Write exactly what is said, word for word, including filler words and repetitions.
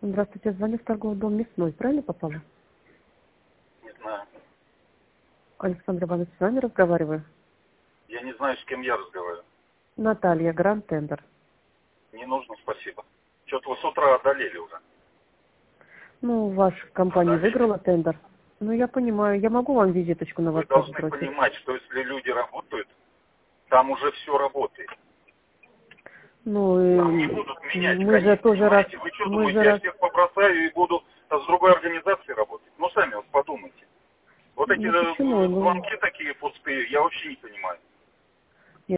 Здравствуйте, я звоню в торговый дом Мясной. Правильно попала? Не знаю. Александр Иванович, с вами разговариваю. Я не знаю, с кем я разговариваю. Наталья, Гранд Тендер. Не нужно, спасибо. Что-то вы с утра одолели уже. Ну, ваша компания Одолели. выиграла тендер. Ну, я понимаю. Я могу вам визиточку на Вы WhatsApp должны бросить? понимать, что если люди работают, там уже все работает. Ну, Там не э, будут менять мы же коней, тоже раз... понимаете? Вы что Мы думаете, же я раз... всех побросаю и буду с другой организацией работать? Ну, сами вот подумайте. Вот эти Ну, почему? э, Ну, звонки такие пустые, я вообще не понимаю.